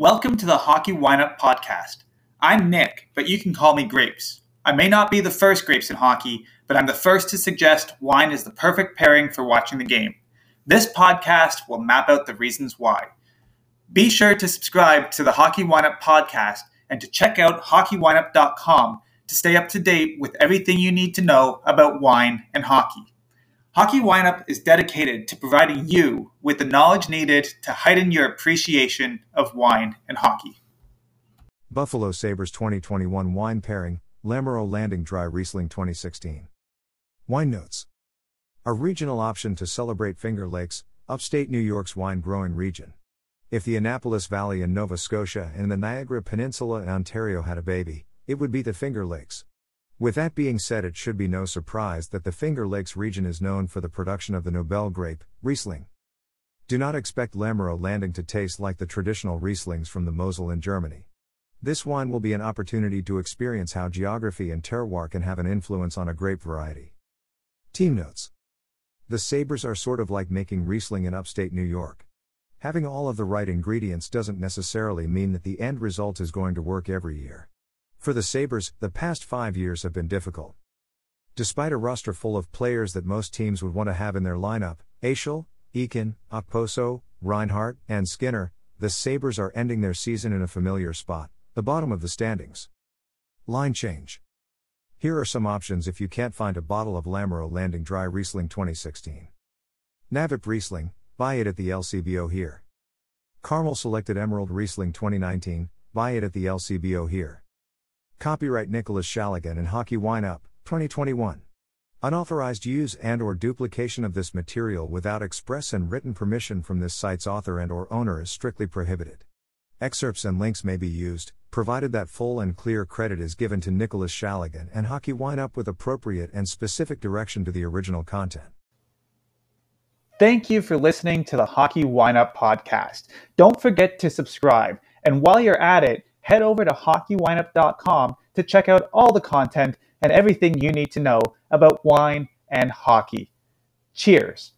Welcome to the Hockey Wineup Podcast. I'm Nick, but you can call me Grapes. I may not be the first Grapes in hockey, but I'm the first to suggest wine is the perfect pairing for watching the game. This podcast will map out the reasons why. Be sure to subscribe to the Hockey Wineup Podcast and to check out hockeywineup.com to stay up to date with everything you need to know about wine and hockey. Hockey Wineup is dedicated to providing you with the knowledge needed to heighten your appreciation of wine and hockey. Buffalo Sabres 2021 wine pairing, Lamoureux Landing Dry Riesling 2016. Wine notes. A regional option to celebrate Finger Lakes, upstate New York's wine-growing region. If the Annapolis Valley in Nova Scotia and the Niagara Peninsula in Ontario had a baby, it would be the Finger Lakes. With that being said, it should be no surprise that the Finger Lakes region is known for the production of the Nobel grape, Riesling. Do not expect Lamoureux Landing to taste like the traditional Rieslings from the Mosel in Germany. This wine will be an opportunity to experience how geography and terroir can have an influence on a grape variety. Team notes. The Sabres are sort of like making Riesling in upstate New York. Having all of the right ingredients doesn't necessarily mean that the end result is going to work every year. For the Sabres, the past 5 years have been difficult. Despite a roster full of players that most teams would want to have in their lineup, Eichel, Eakin, Okposo, Reinhart, and Skinner, the Sabres are ending their season in a familiar spot, the bottom of the standings. Line change. Here are some options if you can't find a bottle of Lamoureux Landing Dry Riesling 2016. Navip Riesling, buy it at the LCBO here. Carmel Selected Emerald Riesling 2019, buy it at the LCBO here. Copyright Nicholas Shaligan and Hockey Wineup, 2021. Unauthorized use and/or duplication of this material without express and written permission from this site's author and/or owner is strictly prohibited. Excerpts and links may be used, provided that full and clear credit is given to Nicholas Shaligan and Hockey Wineup with appropriate and specific direction to the original content. Thank you for listening to the Hockey Wineup Podcast. Don't forget to subscribe, and while you're at it, head over to hockeywineup.com to check out all the content and everything you need to know about wine and hockey. Cheers.